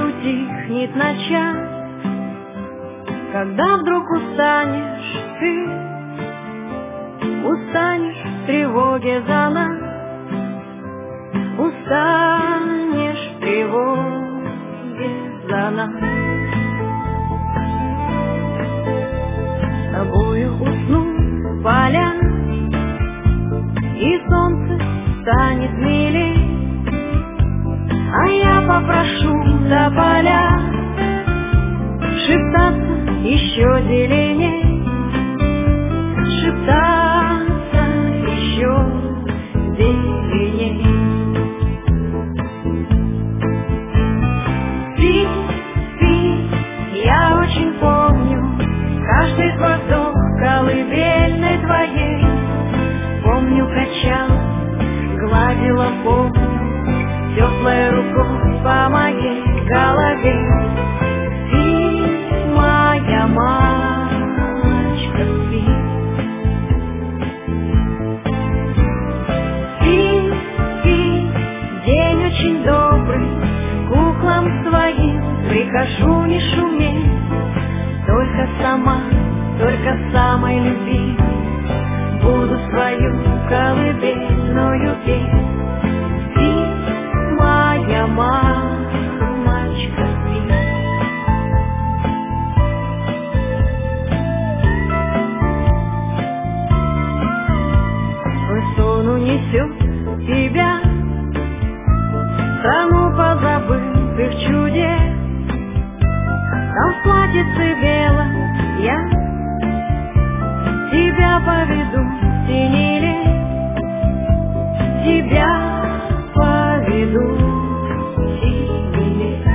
утихнет на час, когда вдруг устанешь ты, устанешь в тревоге за нас, устанешь в тревоге за нас. С тобою уснут поля, и солнце станет милей, а я попрошу тополя шептаться еще зеленей, шептаться еще зеленей. Спи, спи, я очень помню каждый твой вздох колыбельной твоей. Помню, качала, гладила, помню, теплой рукой по моей голове. Спи, моя мамочка, спи. Спи, спи, день очень добрый, куклам своим прикажу не шуметь, только сама, только самой любимой буду свою колыбельную петь. Спи, моя мамочка, спи. Твой сон унесет тебя в страну позабытых чудес. Там в платьице белом я тебя поведу в синий лес, тебя поведу в синий лес.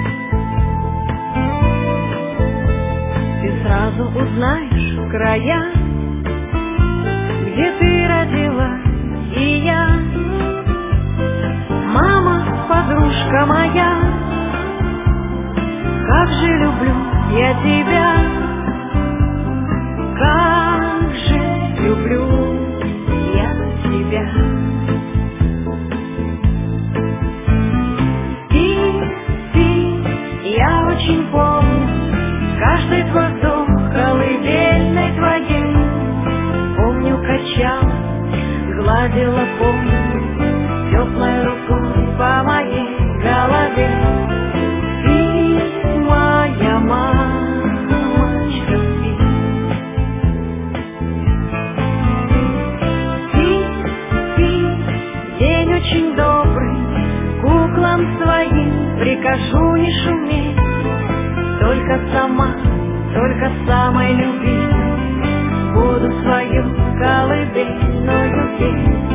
Ты сразу узнаешь края, где ты родилась и я. Мама, подружка моя, как же люблю я тебя, как же люблю я тебя. Спи, спи, я очень помню каждый твой вздох колыбельной твоей. Помню, качала, гладила, помню, теплой рукой по моей голове. Спи, моя мамочка, спи. Спи, спи, день очень добрый, куклам своим прикажу не шуметь, только сама, только самой любимой буду свою колыбельную петь.